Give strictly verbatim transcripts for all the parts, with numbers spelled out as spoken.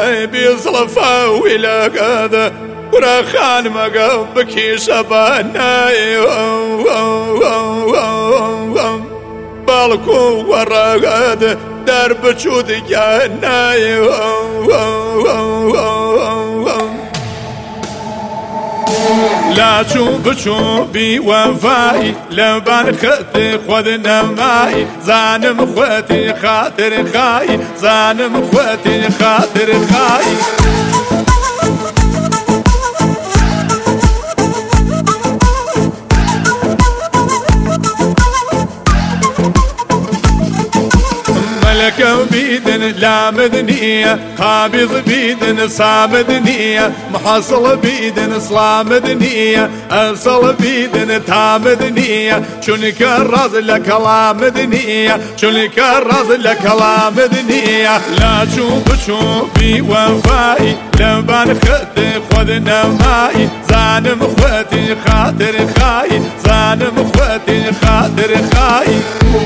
بيصلفه ولا قذا ورا خان مقبك شباناي بالكو ورا قذا درب شود جناي لا تشوف شوفي وفائي لبان خدي خذنا ماي زانم خوتي خاطر خاي زانم خوتي خاطر خاي ملك بيدن لا مدنية قابض بيدن صامد نية محصل بيدن صلام دنية أصل بيدن تامد نية شون كرز لكلام دنية شون كرز لكلام دنية لا تشوف شوفي وفائي لبان خدي خذنا ماي زانم خوتي خاطر خاي زانم خوتي خاطر خاي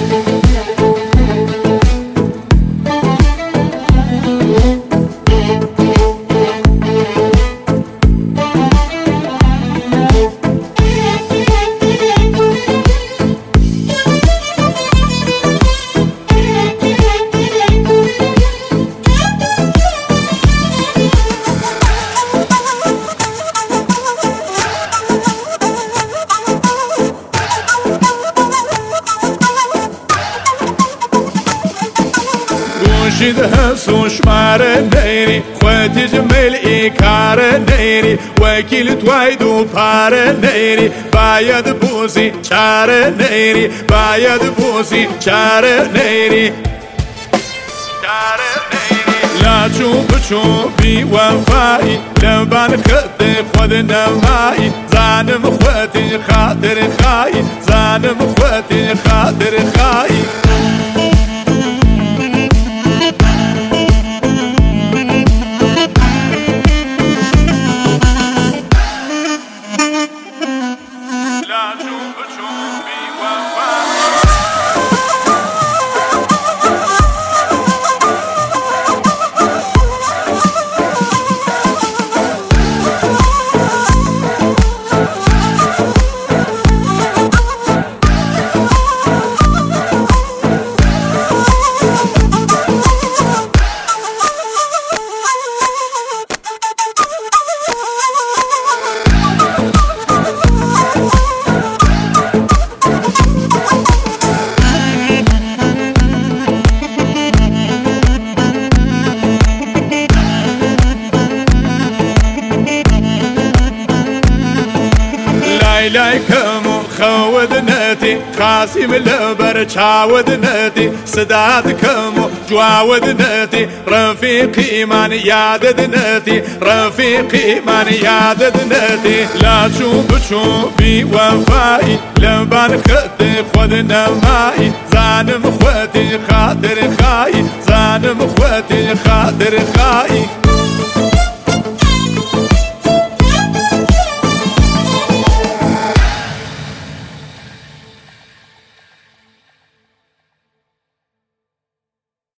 شده سوش مار نيري خوتي جميل إيكار نيري وكيل تويدو بار نيري بايد بوسي شار نيري بايد بوسي شار نيري شار نيري لا تشوف شوفي وفائي لبان خدي خذنا ماي زانم خوتي خاطر خاي زانم خوتي خاطر خاي لايكم خودنتي قاسم لبر شاودنتي سدادكم جواودنتي رفيقي من ياددنتي رفيقي من ياددنتي لا تشوف شوفي وفائي لبان خدي خذنا ماي زانم خوتي خاطر خاي زانم خوتي خاطر خاي